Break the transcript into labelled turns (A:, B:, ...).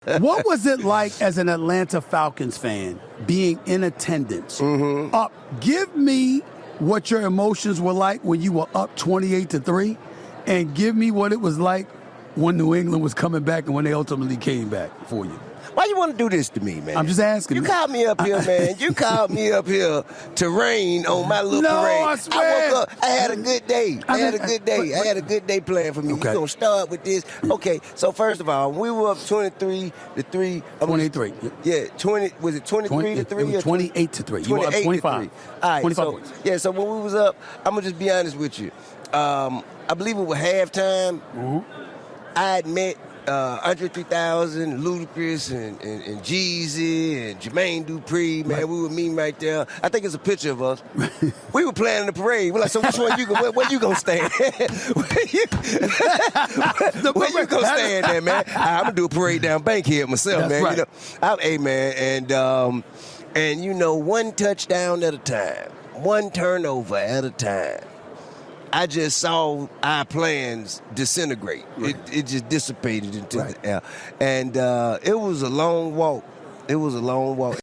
A: What was it like as an Atlanta Falcons fan being in attendance? Give me what your emotions were like when you were up 28-3, and give me what it was like when New England was coming back and when they ultimately came back for you.
B: Why you want to do this to me, man?
A: I'm just asking.
B: You called me up here, man. You called me up here to rain on my little parade.
A: I swear.
B: I woke up. I had a good day. I had a good day planned for me.
A: Okay.
B: You're going to start with this. Okay, so first of all, we were up 23-3.
A: 23.
B: Yeah, 20. Was it 23-3?
A: 28-3. You were up 25.
B: All right,
A: 25
B: so,
A: points.
B: yeah, so when we was up, I'm going to just be honest with you. I believe it was halftime. I had met Andre 3000, Ludacris, and Jeezy, and Jermaine Dupri, man, we were meeting right there. I think it's a picture of us. We were planning the parade. We're like, so which one where you gonna stand? where you gonna stand there, man? I'm gonna do a parade down Bankhead myself,
A: That's
B: man.
A: right.
B: You know, hey, man, and you know, one touchdown at a time, one turnover at a time. I just saw our plans disintegrate.
A: Right.
B: It just dissipated into the air. And it was a long walk.